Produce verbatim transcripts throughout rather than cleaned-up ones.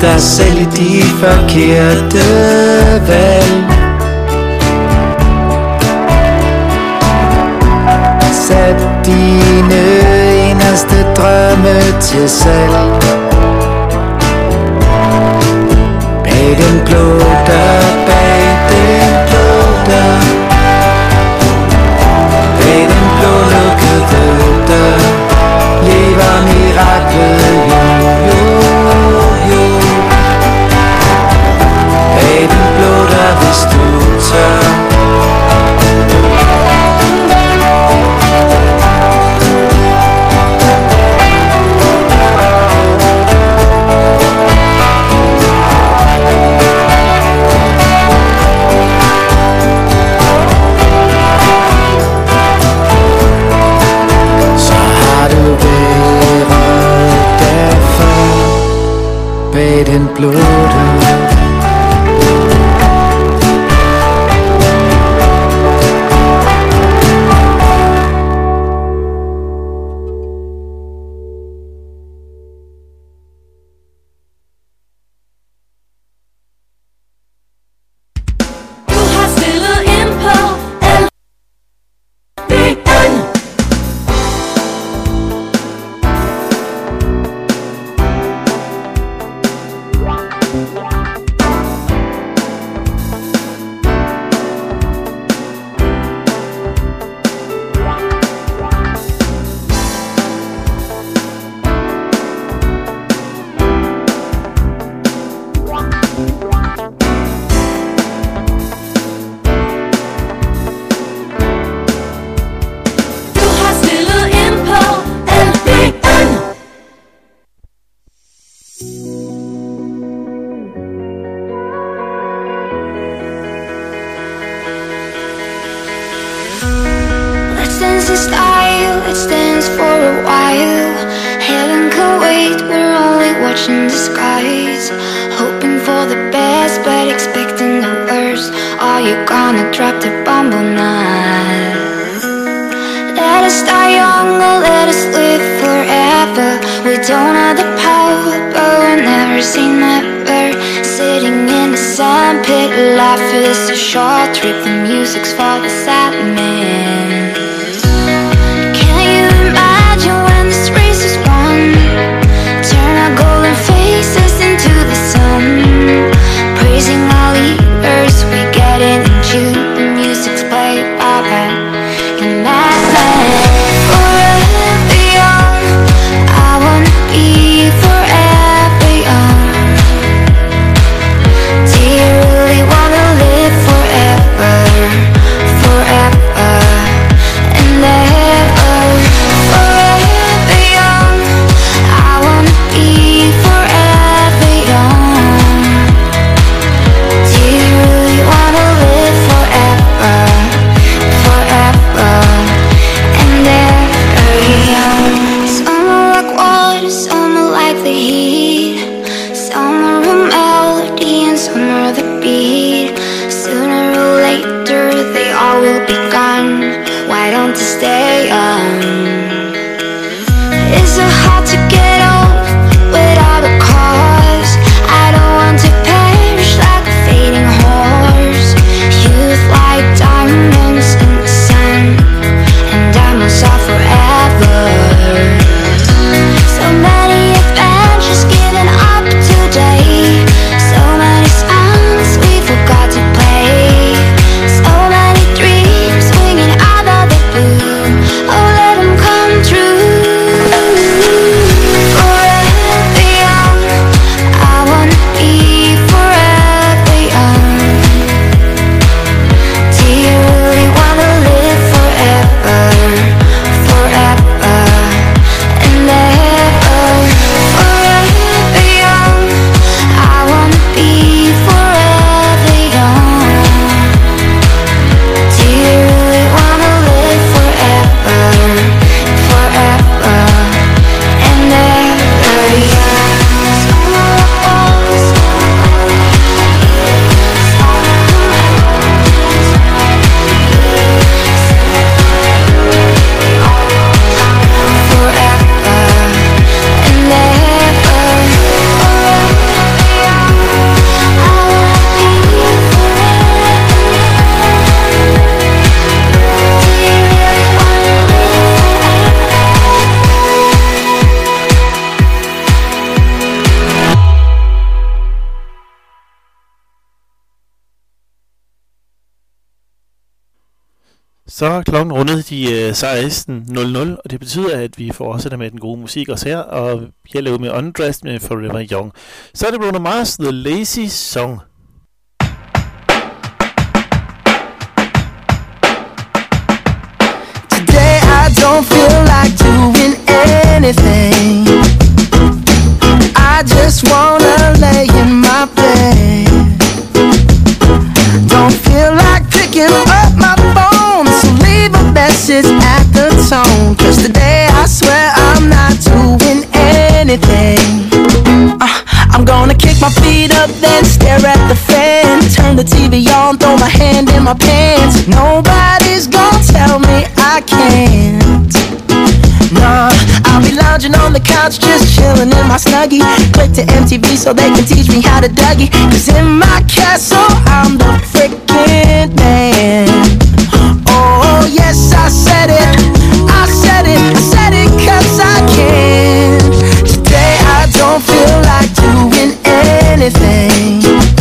dig selv i de forkerte valg. Sæt dine eneste drømme til salg. Bag den blå dør, bag den blå dør, bag den blå lukkede dør, lever miraklet, jo, jo, jo. Bag den blå dør, hvis du tør. Bag den blå dør. True. Så er klokken rundet de uh, seksten nul nul, og det betyder, at vi fortsætter med den gode musik også her, og jeg laver med Undressed med Forever Young. Så er det Bruno Mars, The Lazy Song. Today I don't feel like doing anything. I just wanna lay in my bed. Don't feel like picking up my phone, so leave a message at the tone. Cause today I swear I'm not doing anything. uh, I'm gonna kick my feet up, then stare at the fan. Turn the T V on, throw my hand in my pants. Nobody's gonna tell me I can't. Nah, I'll be lounging on the couch, just chilling in my Snuggie. Click to M T V so they can teach me how to Dougie. Cause in my castle, I'm the freaking man. Oh, yes, I said it, I said it, I said it cause I can. Today I don't feel like doing anything.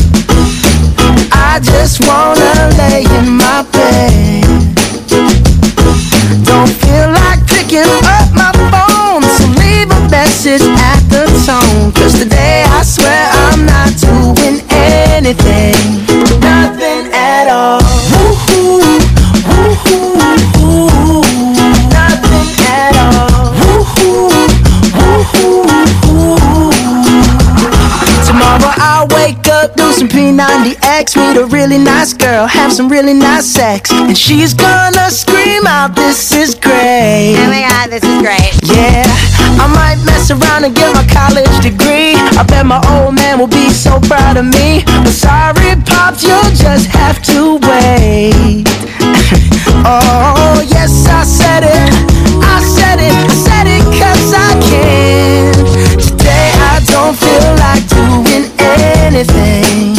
I just wanna lay in my bed. Don't feel like picking up my phone, so leave a message at the tone. Cause today I swear I'm not doing anything. Nothing at all. Woo-hoo, woo-hoo, woo-hoo. Nothing at all. Woo-hoo, woo-hoo, woo-hoo. Tomorrow I'll wake up, do some P ninety X, meet a really nice girl, have some really nice sex, and she's gonna scream out, this is great. Oh my god, this is great. Yeah, I might mess around and get my college degree. I bet my old man will be so proud of me. But sorry, Pops, you'll just have to wait. Oh, yes, I said it, I said it, I said it cause I can. Today I don't feel like doing anything.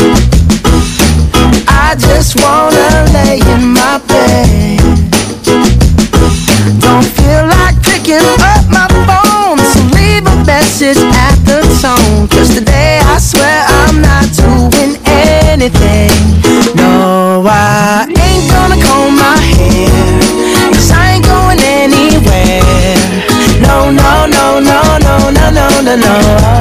I just wanna lay in my bed. Don't feel like picking up my phone, so leave a message at the tone. Cause today I swear I'm not doing anything. No, I ain't gonna comb my hair, cause I ain't going anywhere. No, no, no, no, no, no, no, no, no.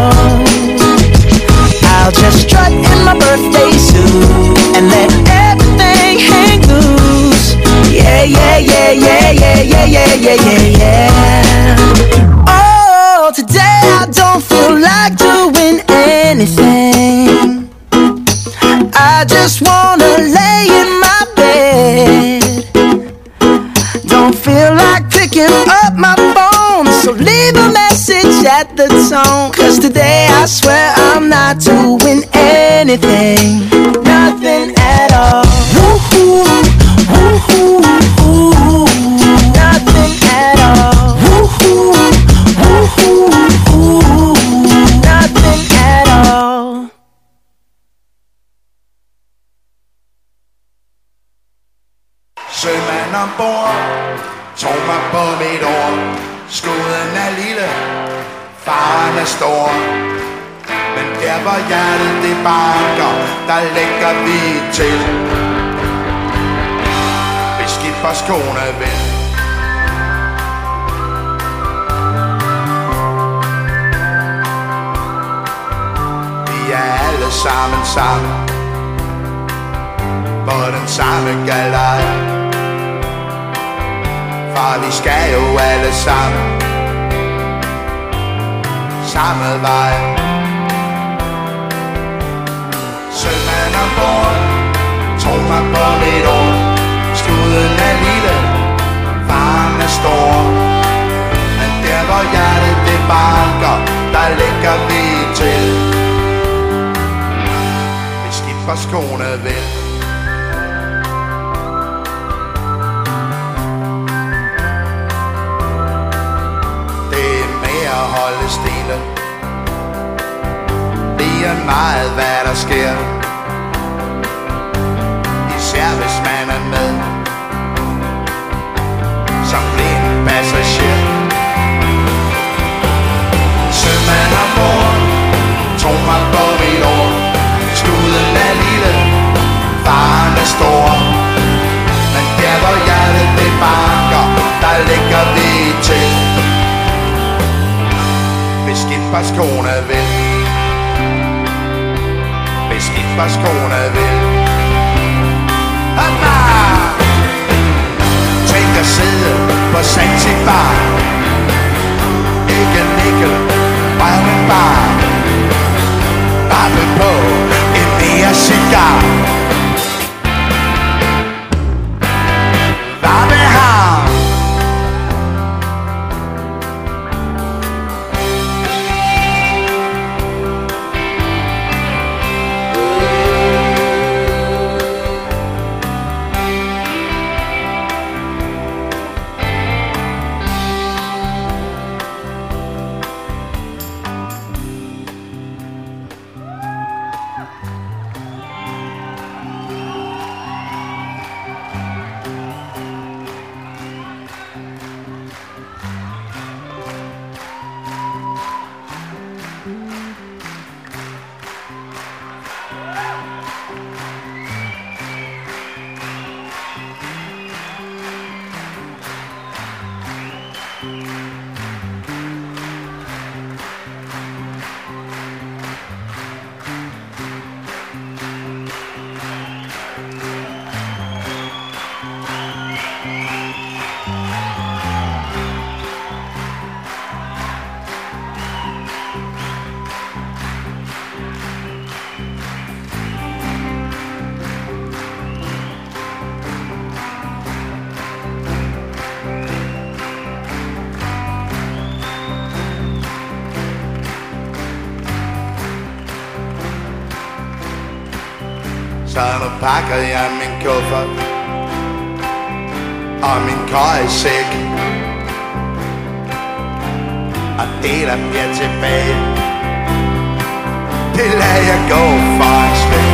I'll just strut in my birthday suit and let everything hang loose. Yeah, yeah, yeah, yeah, yeah, yeah, yeah, yeah, yeah, yeah. Oh, today I don't feel like doing anything. I just wanna lay in my bed. Don't feel like picking up my phone, so leave a message at the tone. Cause today I swear I'm not doing anything. Nothing at all. Woo-hoo, woo-hoo, woo-hoo. Nothing at all. Woo-hoo, woo-hoo, woo-hoo. Nothing at all. Sømand ombord, tog mig på mit år. Skuden er lille, faren er stor. Men der hvor hjertet det banker, der lægger vi til. Hvis skipperskoene vil. Vi er alle sammen sammen på den samme galej. For vi skal jo alle sammen samme vej. Sømand ombord, tog mig på mit år. Skuden er lille, faren er stor. Men der hvor hjertet det banker, der lægger vi til. Hvis skipperskoene vil. Holde stille. Det er meget hvad der sker, især hvis man er med som blind passager. Sømand ombord, tog mig på mit år. Skuden er lille, faren er stor. Men der hvor hjertet det skipperskoene vil. Hvis skipperskoene vil. Hoppa! Tænk at sidde på Zanzibar. Ikke nikkel, røven bar. Rappe på en mere cigar. Varme havn. Så nu pakker jeg min kuffert og min køjesæk, og det der bliver tilbage, det lader jeg gå for en svæk.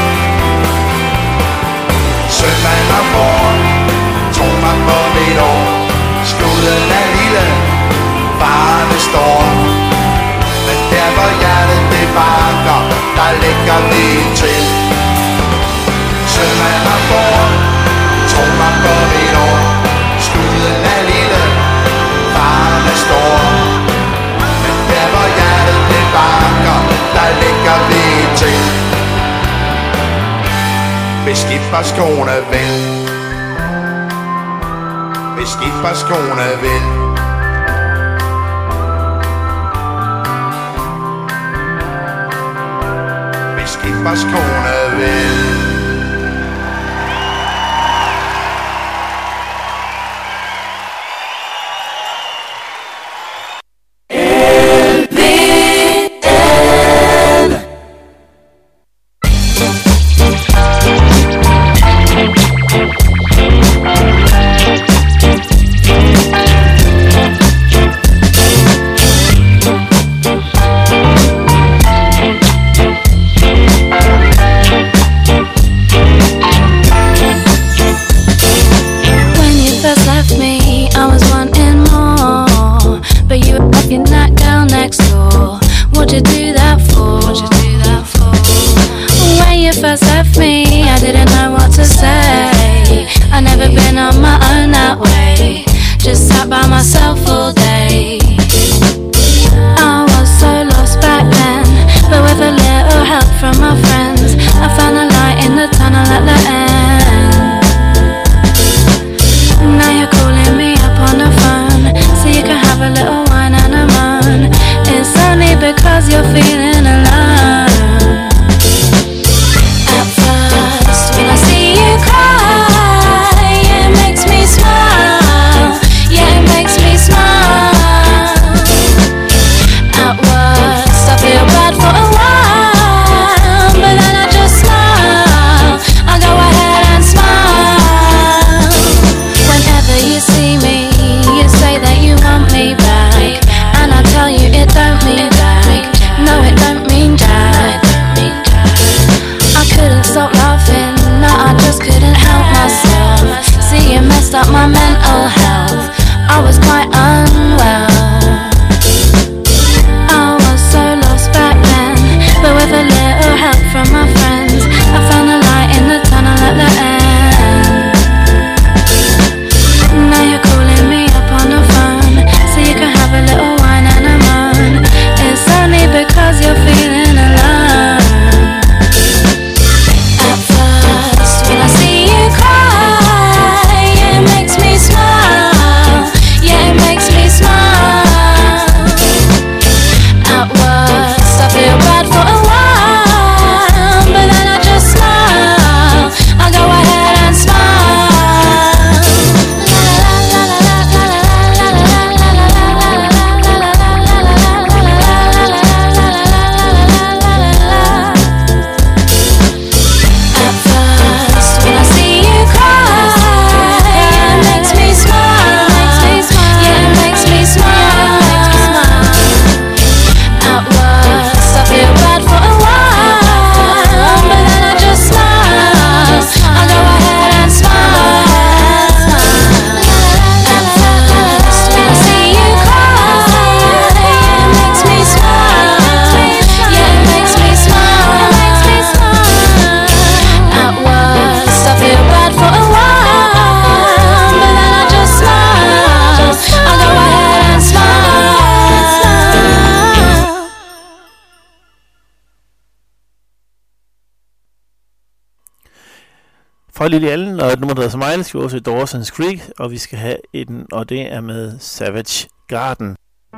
Søndag og morgen tog mig på mit år. Skuden er lille, faren står, men der hvor hjertet det banker, der ligger vi til. Søndag og morgen tog mig på mit år. Skuden er lille, faren er stor, men der hvor hjertet det banker, der ligger vi til. Hvis skipperskoene vil. Hvis skipperskoene vil. Hvis skipperskoene vil. Because you're feeling alone. At first, when I see you cry, yeah, it makes me smile. Yeah, it makes me smile. fra Lily Allen, og et nummer, der hedder Smile, skal også i Dawson's Creek, og vi skal have en, og det er med Savage Garden.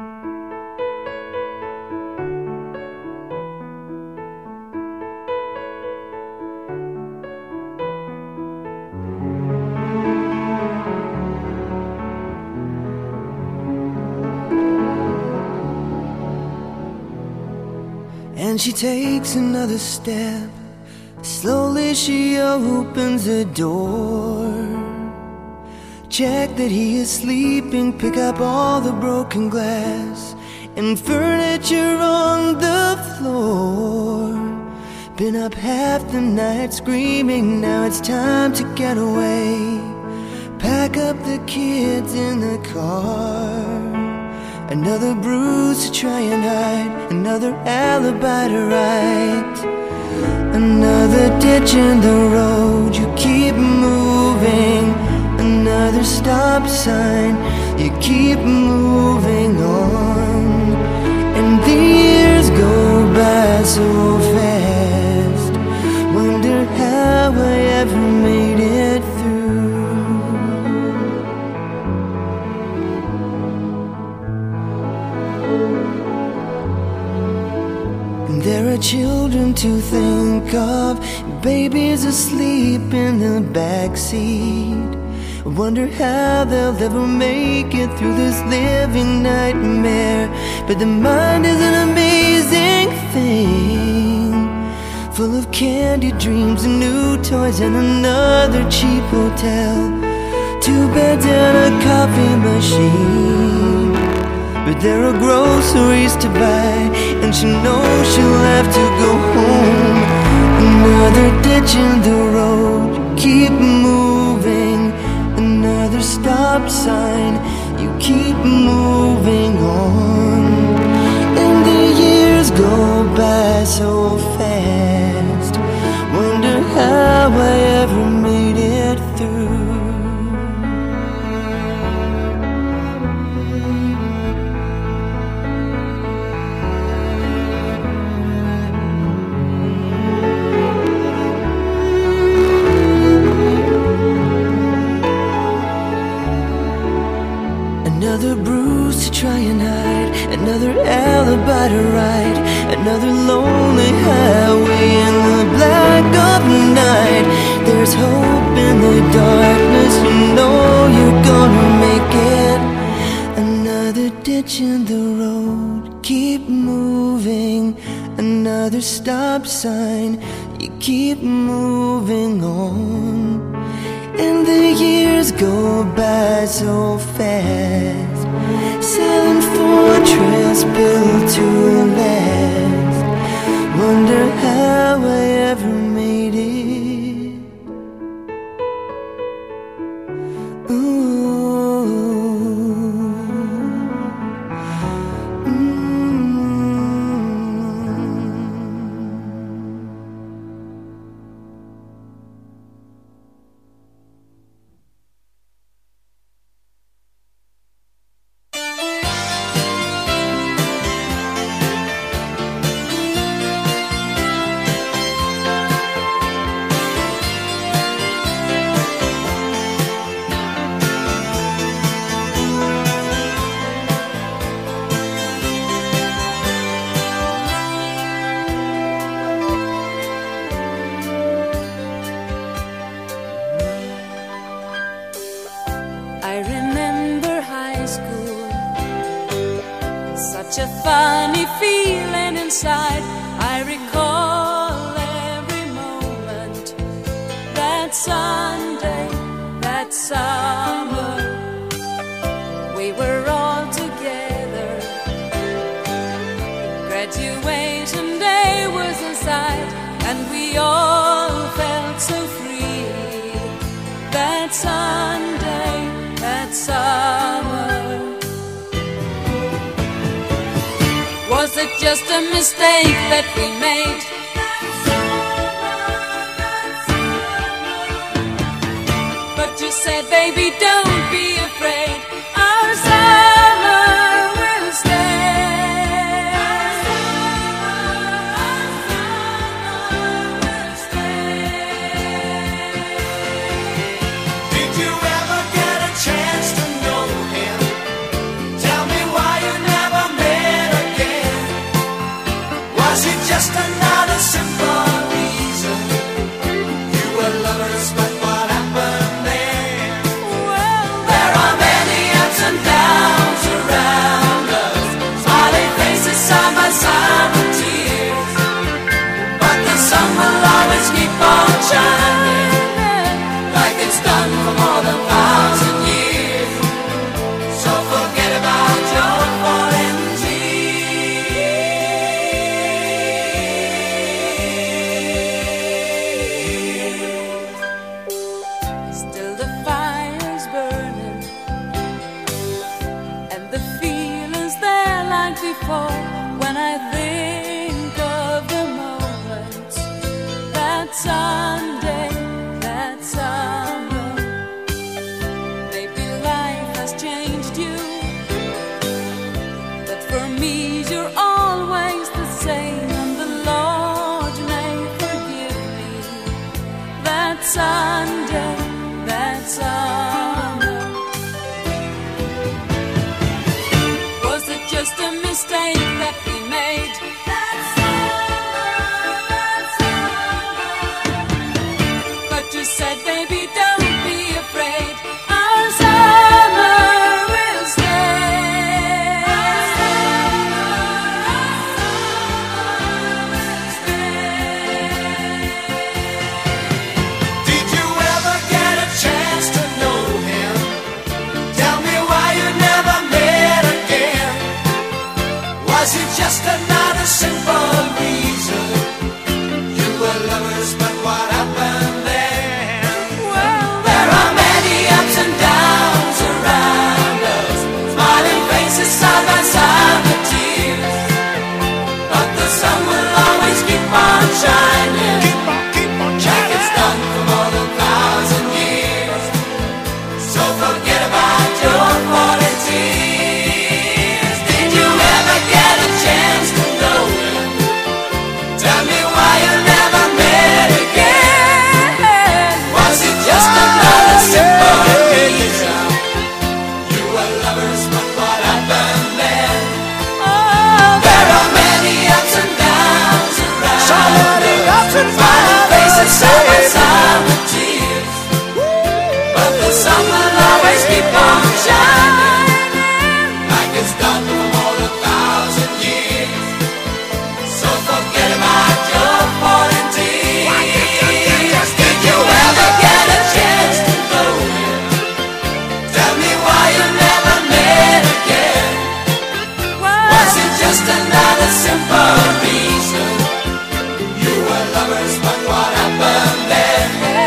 And she takes another step. Slowly she opens the door. Check that he is sleeping. Pick up all the broken glass and furniture on the floor. Been up half the night screaming. Now it's time to get away. Pack up the kids in the car. Another bruise to try and hide, another alibi to write, another ditch in the road, you keep moving, another stop sign, you keep moving on, and the years go by so fast, wonder how I ever made it through. There are children to think of, babies asleep in the backseat. Wonder how they'll ever make it through this living nightmare. But the mind is an amazing thing, full of candy dreams and new toys and another cheap hotel, two beds and a coffee machine. But there are groceries to buy, and she knows she'll have to go home. Another ditch in the road, you keep moving. Another stop sign, you keep moving on. And the years go by so fast, wonder how I ever made it through. Another bruise to try and hide, another alibi to write, another lonely highway in the black of night. There's hope in the darkness, you know you're gonna make it. Another ditch in the road, keep moving. Another stop sign, you keep moving on. And the years go by so fast, silent fortress built to last. Wonder how I ever made it. Ooh. Mm. Such a funny feeling inside. I recall every moment. That Sunday, that summer, we were all together. Graduation day was in sight, and we all felt so free. That Sunday, that summer. Was it just a mistake that we made? But you said, baby, don't be afraid. Our summer will stay. Our summer will stay. before when I think of the moment that Sunday, that summer. Maybe life has changed you, but for me you're always the same, and the Lord may forgive me that Sunday, that summer. Was it just a mistake that we made? That summer, that summer. But you said, baby, don't be afraid, our summer will stay. Our summer, our summer will stay. Did you ever get a chance to know him? Tell me why you never met again. Was it just another simple reason? You were lovers, but what happened then? There are many ups and downs around us, smiling faces side by side with tears, but the sun will always keep on shining. Keep on, keep on shining. Like it's done for more than thousand years. So forget about your falling tears. Did you ever get a chance to know him? Tell me why you never met again. Was it just another simple reason? You were lovers, but what happened then? There are many ups and downs around. So many ups and downs. Faces side by side with tears, but the sun will always keep on shining, like it's done for more than a thousand years. So forget about your falling tears. Did you ever get a chance to know him? Tell me why you never met again. Was it just another simple reason? You were lovers, but what happened then?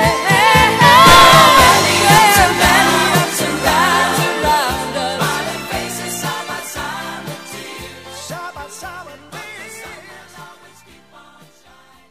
Many ups and many ups and downs around us, smiling faces side by side with tears, side by side with tears. The sun will always keep on shining.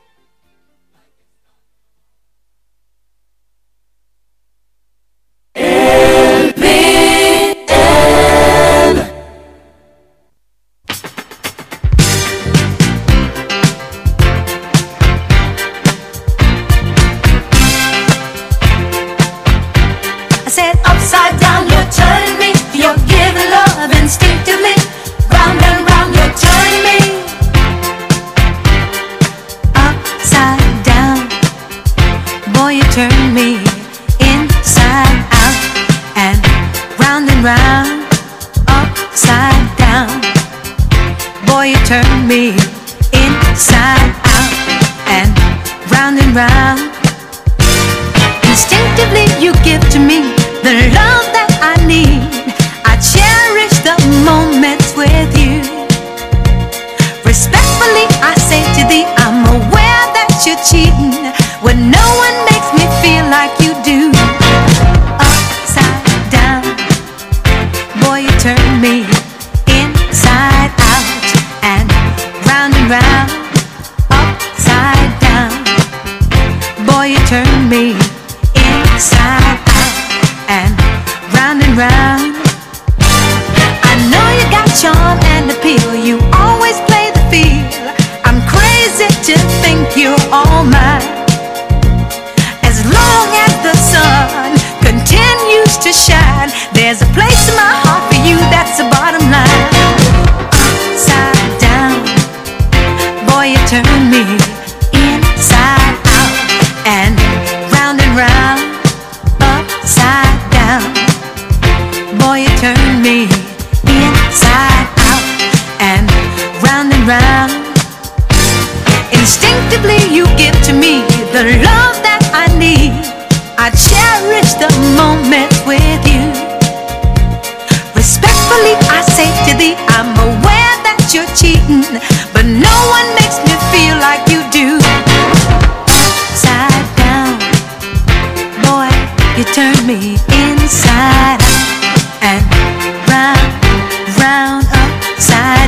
I said upside down, you're turning me. You're giving love instinctively. Round and round, you're turning me. Upside down, boy, you turn me inside out and round and round. Upside down, boy, you turn me inside out and round and round. Instinctively you give to me the love that I need. I cherish the moments with you. Respectfully I say to thee, I'm aware that you're cheating when no one makes me feel like you do. Upside down, boy, you turn me inside out and round and round. Upside down, boy, you turn me inside out and round and round. I know you got charm and appeal. You always play the field. I'm crazy to think you're all mine. As long as the sun continues to shine, there's a place in my heart for you. That's the bottom line. Upside down, boy, you turn me inside out and round and round. Upside down, boy, you turn me inside out and round and round. Instinctively you give to me the love that I need. I cherish the moments with you. Respectfully I say to thee, I'm aware that you're cheating, but no one makes me feel like you do. Upside down, boy, you turn me inside out and round, round, upside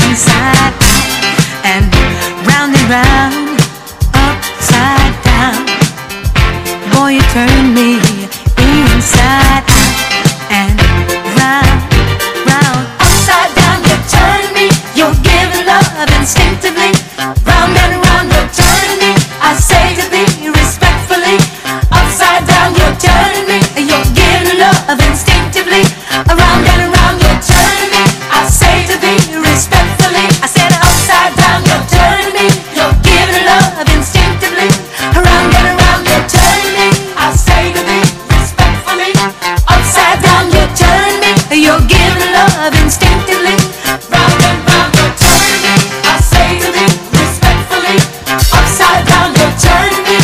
inside out and round and round, upside down. Boy, you turn me inside out and round, round, upside down. You turn me, you're giving love instinctively. Round and round, you turn me, I say to thee respectfully. Upside down, you turn me, you're giving love instinctively. Around and around, you turn me, I say to thee respectfully. I said upside down, you turn me, you're giving love instinctively. Around and around, you turn me, I say to thee respectfully. Upside down, you turn me, you're giving love instinctively. Round and round, you turn me, I say to thee respectfully. Upside down, you turn me.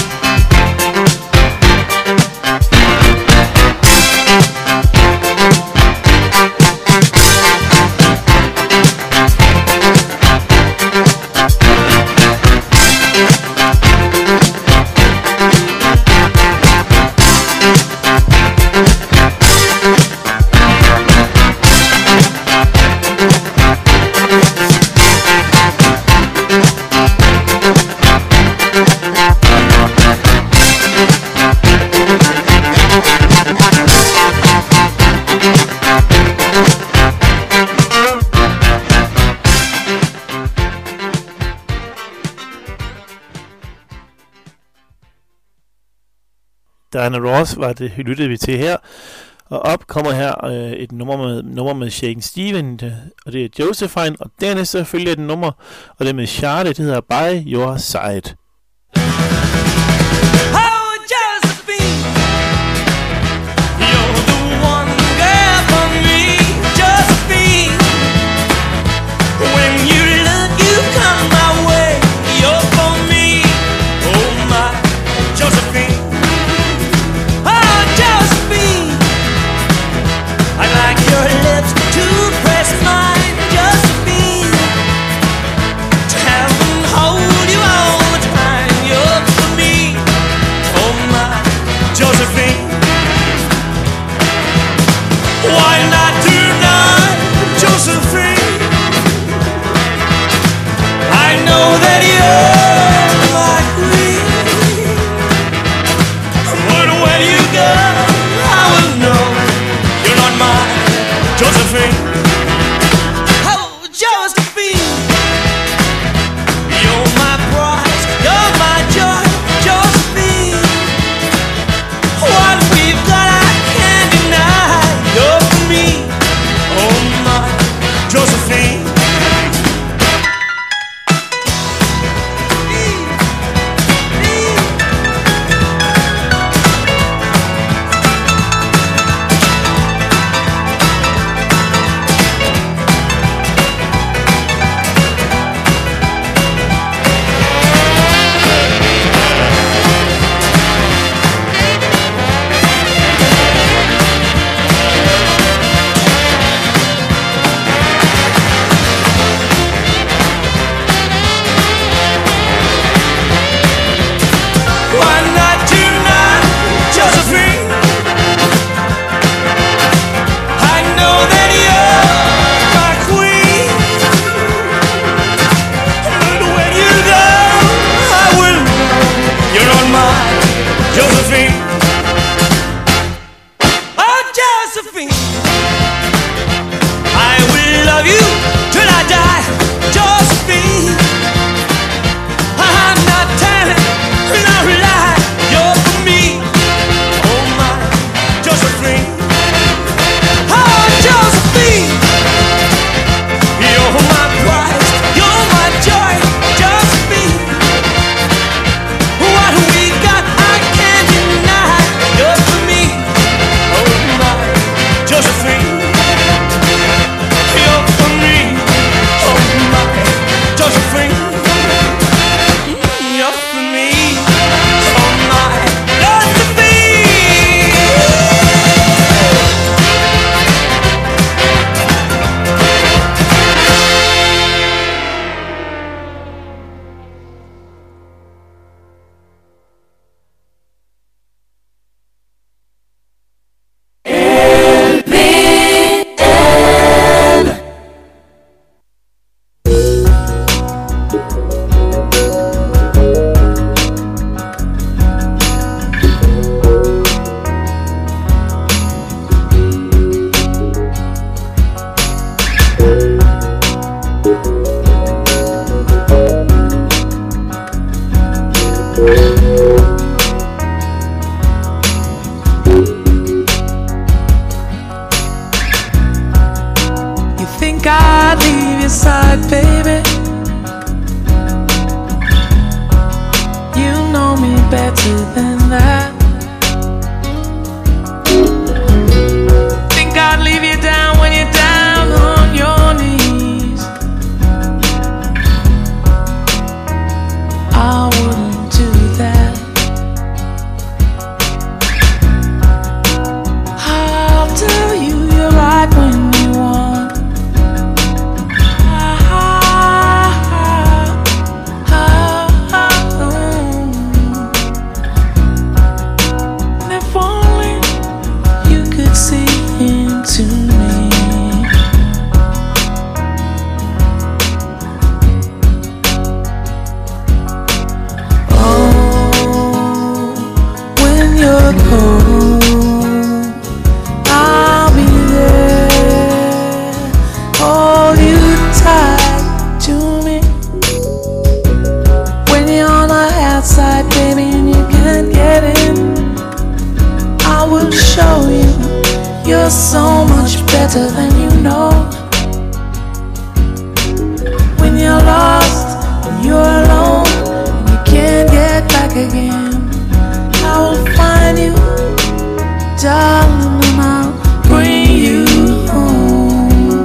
Diana Ross var det, lyttede vi til her. Og op kommer her øh, et nummer med, nummer med Shakin' Stevens, og det er Josephine, og dernæst så følger et nummer, og det med Charlie, det hedder By Your Side. Hold you all the time. better than you know. When you're lost and you're alone and you can't get back again, I will find you, darling, and I'll bring you home.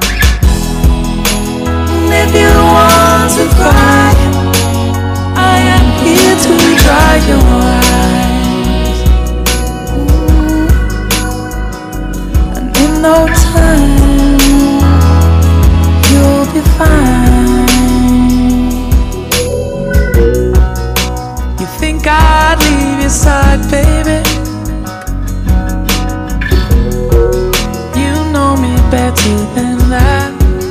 And if you want to cry, I am here to dry your eyes. And in no time, you'll be fine. You think I'd leave your side, baby? You know me better than that.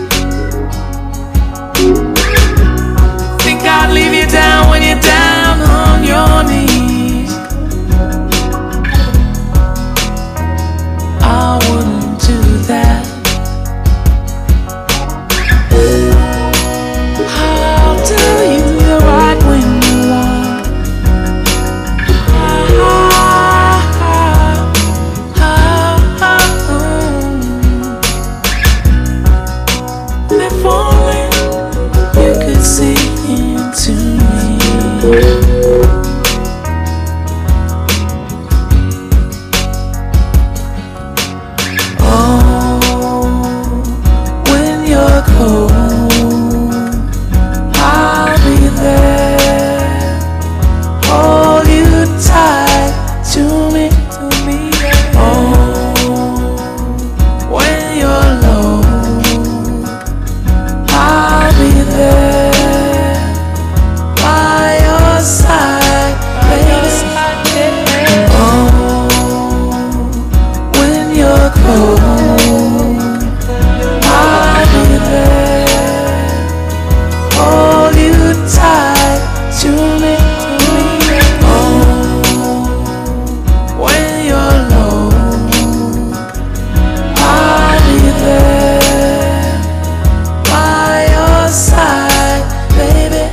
Think I'd leave you down when you're down on your knees? I wouldn't do that. I'll tell you you're right when you want. Ah, ah, ah, ah, ah. And if only you could see into me. Oh, when you're cold, I'll be there. Hold you tight to me, to me. Oh, when you're low, I'll be there by your side, baby. Oh, when you're cold, I'll be there. Hold you tight to me. Oh, when you're low, I'll be there by your side, baby.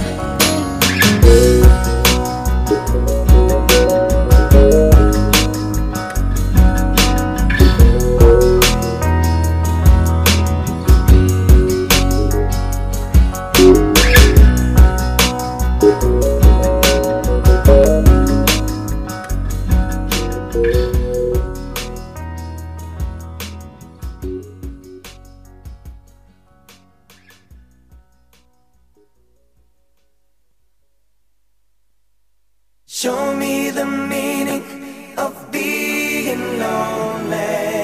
Show me the meaning of being lonely.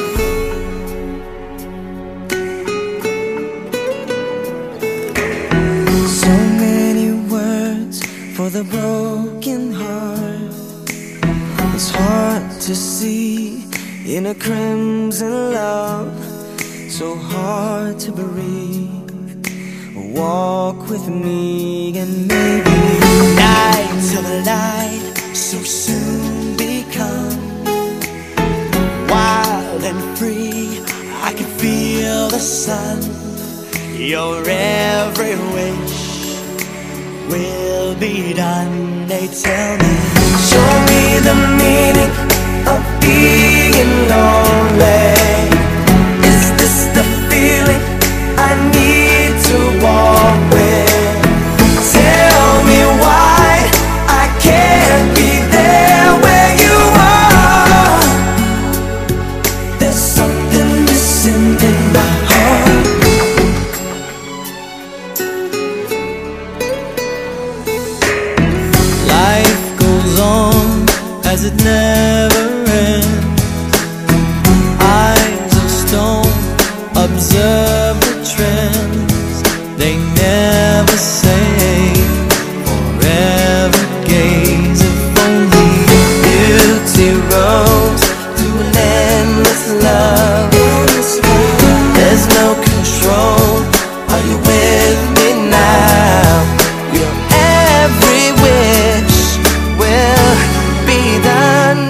So many words for the broken heart. It's hard to see in a crimson love, so hard to breathe. Walk with me and maybe night till the light so soon become wild and free. I can feel the sun. Your every wish will be done. They tell me, Show me the meaning of being lonely. Is this the feeling I need to walk with? Tell me why I can't be there where you are. There's something missing in my heart. life goes on as it never ends. Eyes of stone observe the trends. They never say forever gaze. If only beauty rose to an endless love. There's no control. Are you with me now? Your every wish will be done.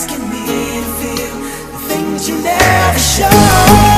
asking me to feel the things you never show.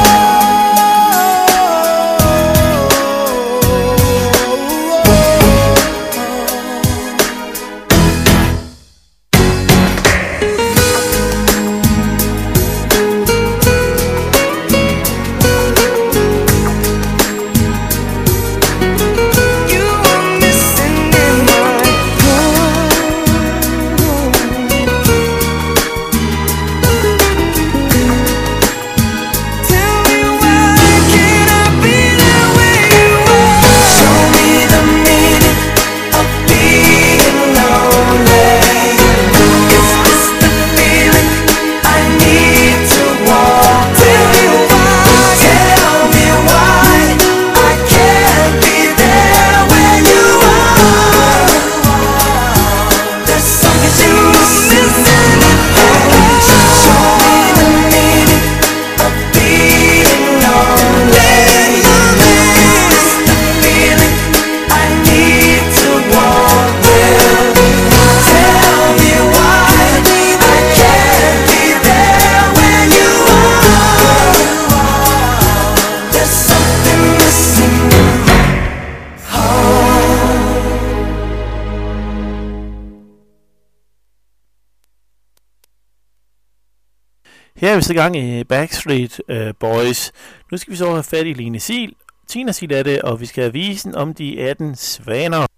Her er vi så i gang i Backstreet uh, Boys. Nu skal vi så have fat i Line Sil. Tina Sil er det, og vi skal have visen om de atten svaner.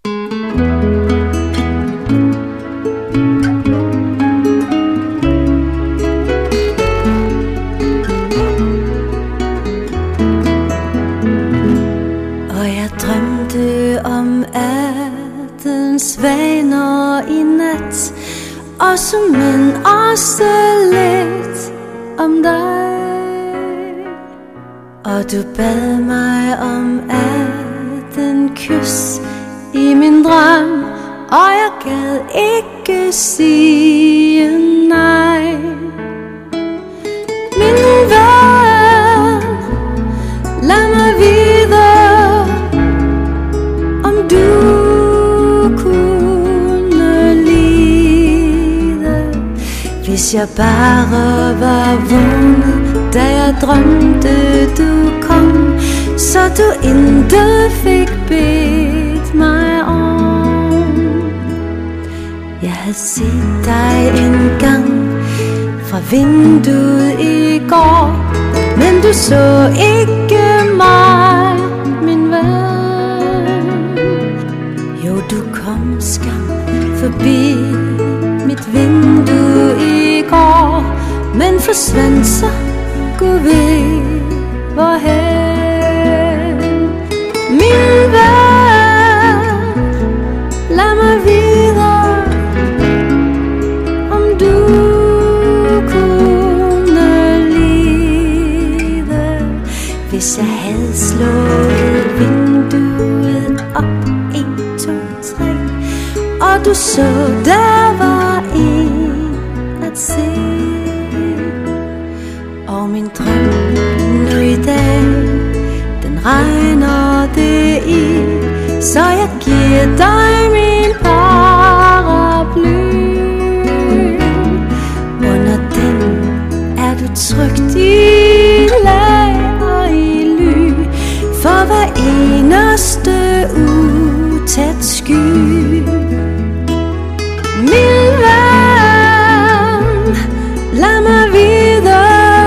Og jeg drømte om atten svaner i nat, og som men også lidt om dig. Og du bad mig om atten kys i min drøm, og jeg gad ikke sige nej. Min ven, lad mig vide, om du hvis jeg bare var vågnet, da jeg drømte du kom, så du intet fik bedt mig om. Jeg havde set dig en gang fra vinduet i går, men du så ikke mig, min ven. Jo, du kom skam forbi mit vindue i går, men forsvandt så, Gud ved hvorhen. Min ven, lad mig vide, om du kunne lide, hvis jeg havde slået vinduet op, en, to, tre, og du så der var en at se. Og min drøm nu i dag, den regner det i, så jeg giver dig min paraply. Under den er du trygt i lag og i ly, for hver eneste utæt sky. Min ven, lad mig vide,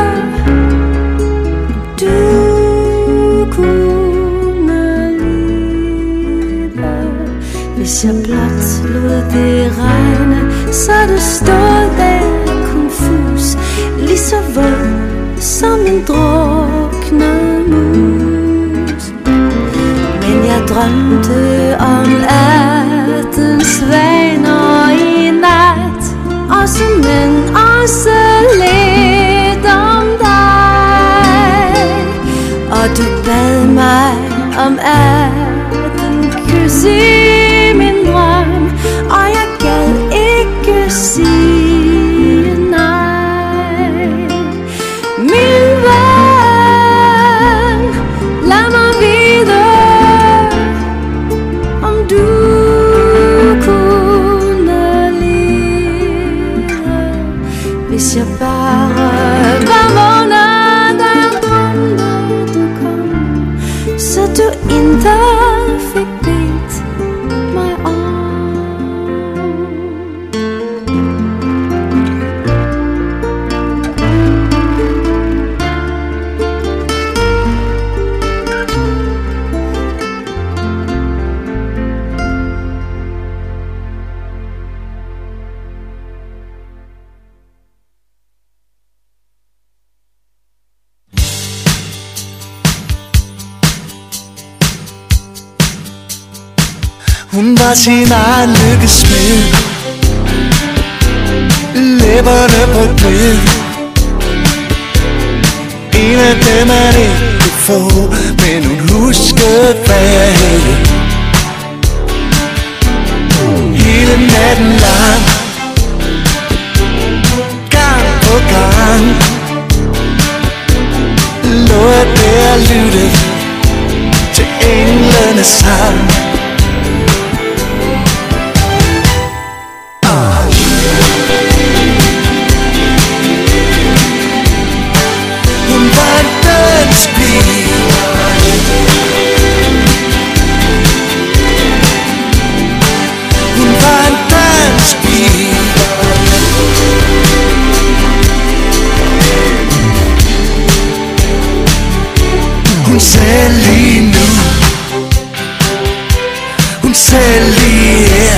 du kunne lide. Hvis jeg blot lod det regne, så du stod der konfus, lige så våd som en druknet mus. Men jeg drømte om atten svaner i nat, og men også lidt om dig. Og du bad mig om atten kys i min drøm, og jeg gad ikke sige nej. Min ven, lad mig vide, om du kunne lide, hvis jeg bare var vågnet der drømte du kom, så du intet fik bedt mig om. Hun var sin egen lykkesmed, læberne på glød. En af dem man ikke kunne få, men hun huskede hvad jeg havde. Hele natten lang, gang på gang, lå jeg der og lyttede til englenes sang. Hun sagde lige nu, hun sagde lige her,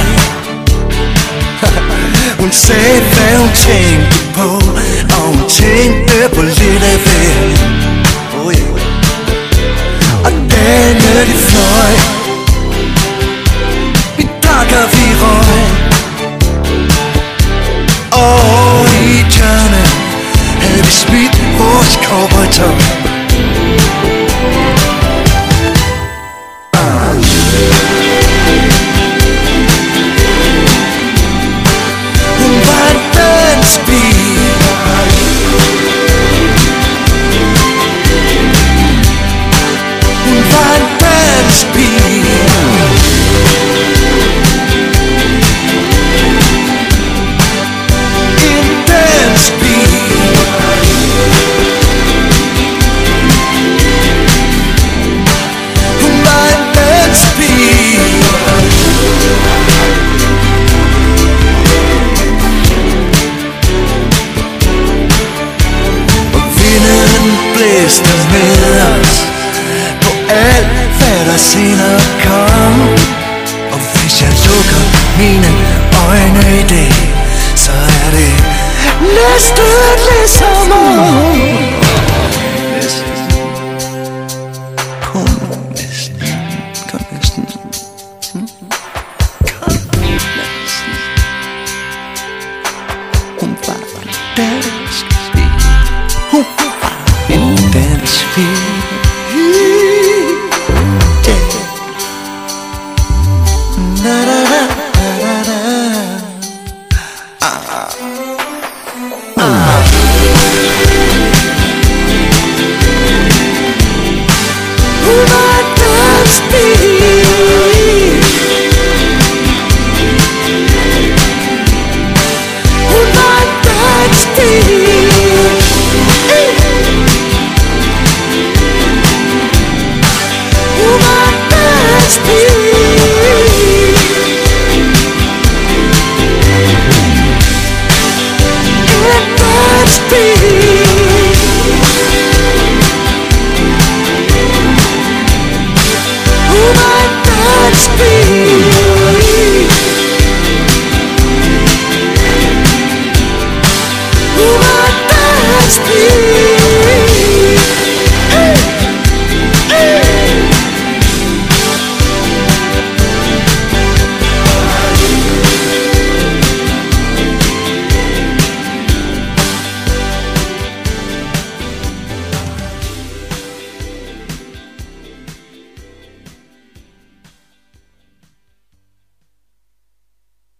hun sagde hvad hun tænkte på, og hun tænkte på lidt af hver. Oh yeah. Og dagene de fløj, vi drak og vi røg, og i et hjørne havde vi smidt vores cowboytøj. Senere kom, og hvis jeg lukker mine øjne i dag, så er det næsten ligesom om. Kom næsten, kom næsten, kom næsten. Hun var en dansk pige, hun var en dansk pige.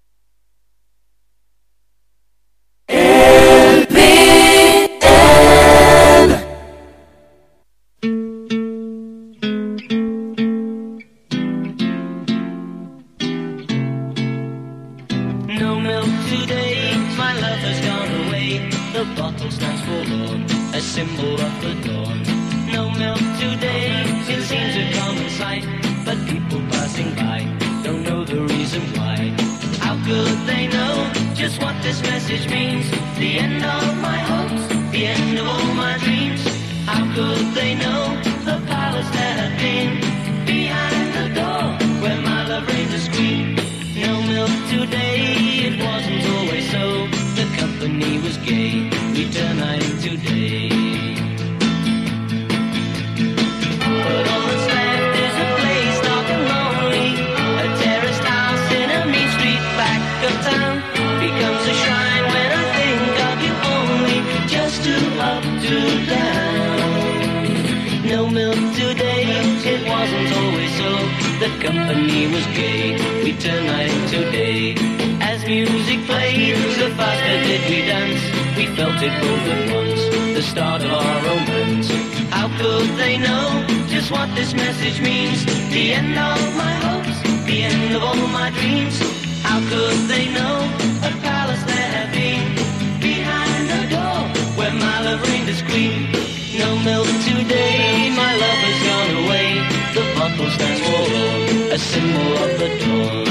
L P The bottle stands forlorn, a symbol of the dawn. No milk today, it seems a common sight, but people passing by don't know the reason why. How could they know just what this message means? The end of my hopes, the end of all my dreams. How could they know the palace that had been behind the door where my love reigned as queen? No milk today, it wasn't always so. The company was gay, we turn night into day. But all that's left is a place dark and lonely, a terraced house in a mean street back of town. Becomes a shrine when I think of you only, just two up, two down. No milk today, it wasn't always so. The company was gay, we turn night into day. As music played, the faster did we dance. We felt it both at once, the start of our romance. How could they know just what this message means? The end of my hopes, the end of all my dreams. How could they know a palace there had been behind the door where my love reigned as queen? No milk today, my love has gone away. The bottle stands for a symbol of the dawn.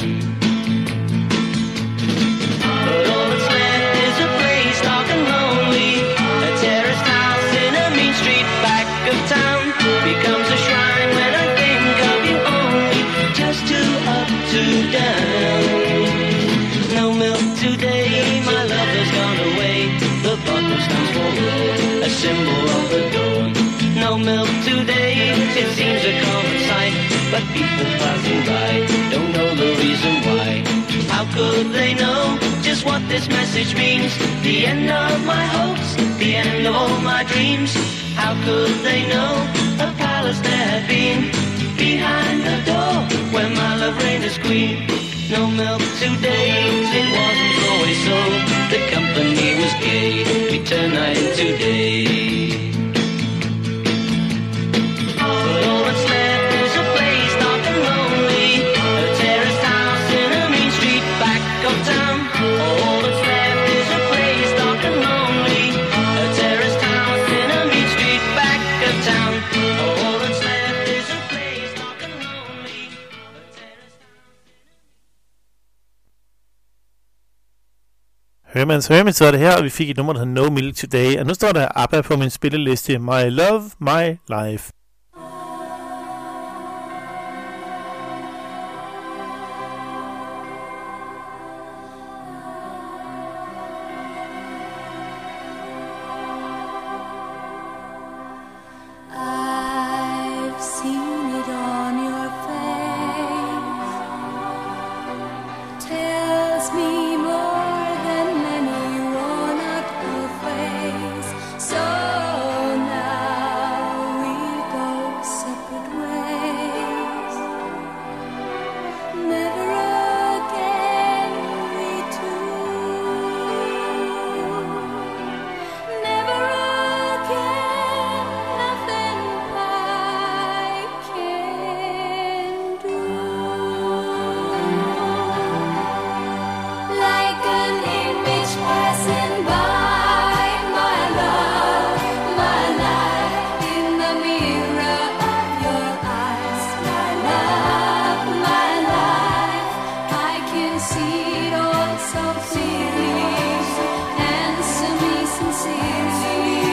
But all that's left is a place dark and lonely, a terraced house in a mean street back of town. Becomes a shrine when I think of you only, just two up, two down. No milk today, my love has gone away. The bottle stands for a symbol of the dawn. No milk today, it seems a common sight, but people passing by don't know the reason why. How could they know just what this message means? The end of my hopes, the end of all my dreams. How could they know a palace there had been behind the door where my love reigned as queen? No milk today, it wasn't always so. The company was gay, we turned night into day. But all that's left is a place dark and lonely, a terraced house in a mean street back of town. All that's left is a place dark and lonely, a terraced house in a mean street back of town. All that's left is a place dark and lonely, a terraced house. Hørmans Hørmans, så er det her, og vi fik et nummer, der hedder No Milk Today. Og nu står der ABBA på min spilleliste, My Love, My Life. I've seen it on your face, tells me more than any one-out phrase. So now we go separate ways. Never again we two. Never again, nothing I can do. Like an image passing by, my love, my life, in the mirror of your eyes. My love, my life, I can see it all so clearly. Answer me sincerely.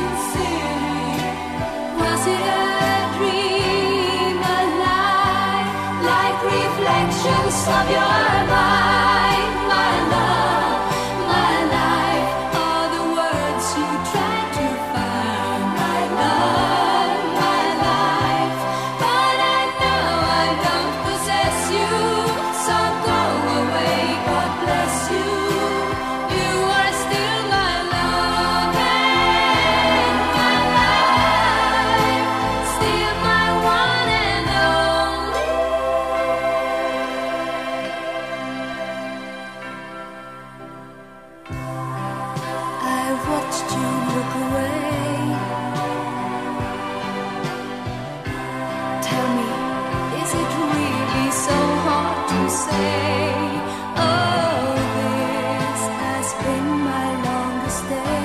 Was it a dream, a lie, like reflections of your mind? My love, my life, are the words you try to find. My love, my life, but I know I don't possess you. So go away, God bless you. You are still my love and my life, still my one and only. I watched you look away. Tell me, is it really so hard to say? Oh, this has been my longest day.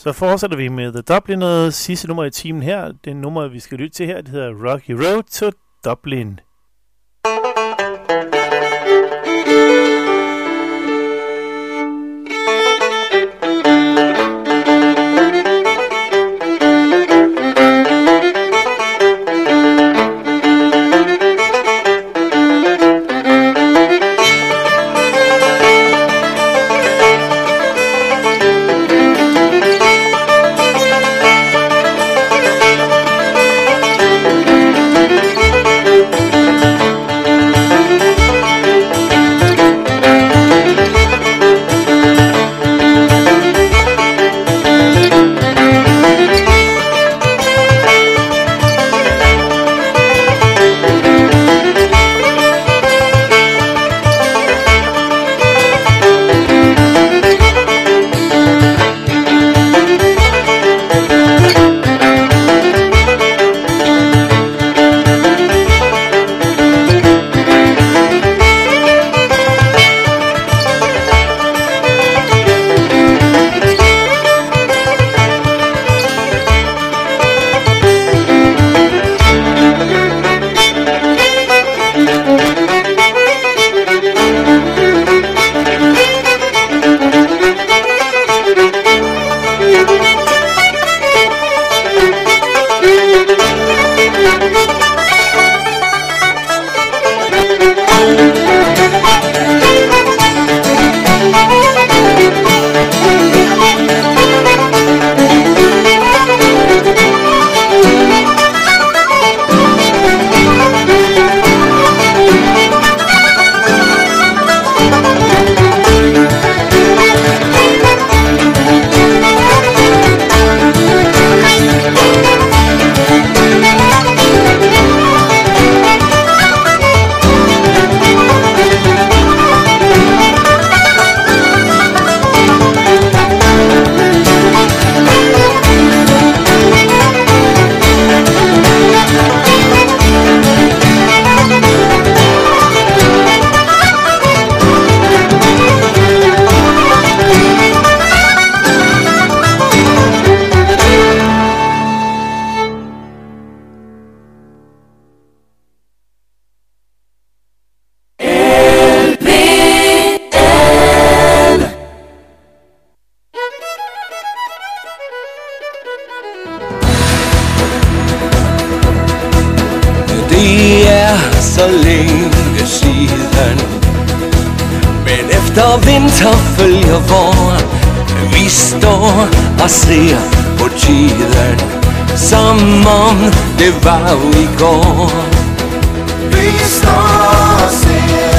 Så fortsætter vi med The Dubliners sidste nummer i timen her. Det nummer, vi skal lytte til her, det hedder Rocky Road to Dublin. så længe siden. Men efter vinter følger vår, vi står og ser på tiden, som om det var i går. Vi står og ser